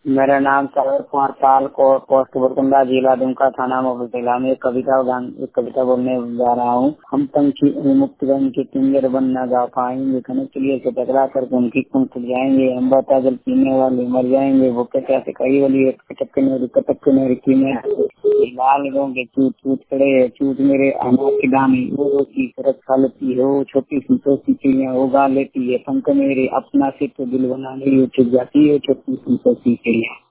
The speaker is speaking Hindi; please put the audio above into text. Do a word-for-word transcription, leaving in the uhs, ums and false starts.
मेरा नाम सागर कुमार पाल को पोस्ट बुरकुंडा जिला दुमका थाना मोबेला में कविता गान एक कविता बोलने जा रहा हूँ। हम पंछी मुक्त बन के किंजर बन न गा पाएंगे, खाने के लिए से टकरा कर उनकी पंख फूट जाएंगे। हम बता जल पीने वाले मर जाएंगे, भूखे प्यासे कई वाली कटक मेरी कटक मेरी की में लाल रोंगे चूत चूत खड़े चूत मेरे अनाज के दाने वो रोटी सरक खा लेती है, वो छोटी सी छोटी चिड़िया उगा लेती है पंख मेरे अपना से तो दिल बनाने चुप जाती है छोटी सी छोटी चिड़िया।